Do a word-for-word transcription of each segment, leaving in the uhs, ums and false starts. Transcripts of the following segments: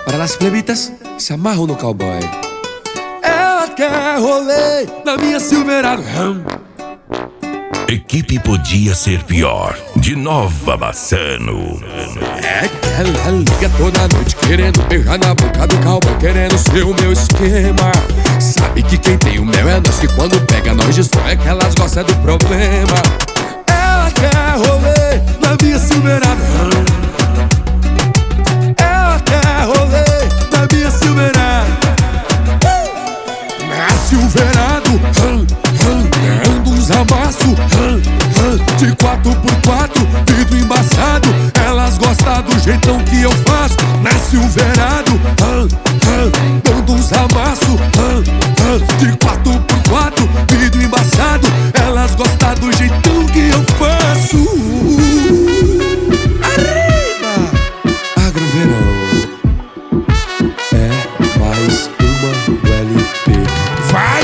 Para las plebitas que se amarram no cowboy. Ela quer rolê na minha Silverado. Equipe podia ser pior. De Nova Bassano. É que ela liga toda noite querendo beijar na boca do cowboy, querendo ser o meu esquema. Sabe que quem tem o mel é nós, que quando pega nós destrói, é que elas gostam do problema. Ela quer rolê na minha Silverado. Ela quer rolê na minha Silverado. Na Silverado, dando uns amassos de quatro por quatro, vidro embaçado. Elas gostam do jeitão que eu faço. Na Silverado, dando uns amassos de quatro por quatro, vidro embaçado. Elas gostam do jeitão que eu faço. Arriba! Agroverão é mais uma do L P. Vai!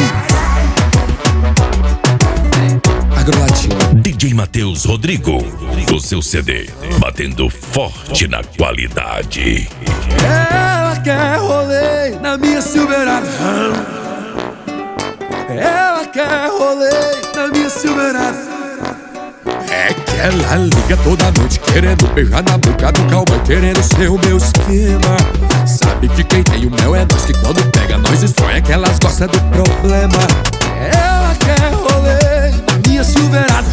Agrolatino. D J Matheus Rodrigo, o seu C D, batendo forte na qualidade. Ela quer rolê na minha Silverado. Ela quer rolê na minha Silverado. É que ela liga toda noite querendo beijar na boca do cowboy, querendo ser o meu esquema. Sabe que quem tem o mel é nós, que quando pega nós destrói, é que elas gostam do problema. Ela quer rolê na minha Silverado.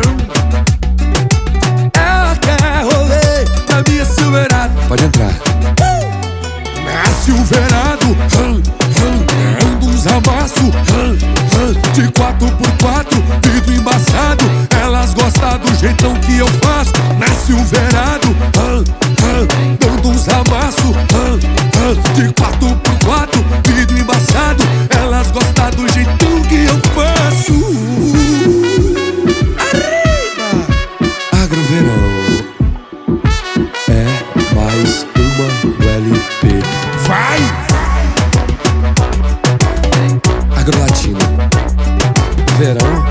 Ela quer rolê na minha Silverado. Pode entrar. Na Silverado, dando uns amassos de quatro por quatro, vidro embaçado. Elas gostam do jeitão que eu faço. Na Silverado, dando uns amassos de quatro por quatro, vidro embaçado. Elas gostam do jeitão que eu faço. Arriba! Agroverão é mais uma do L P. Vai! Agrolatino. Verão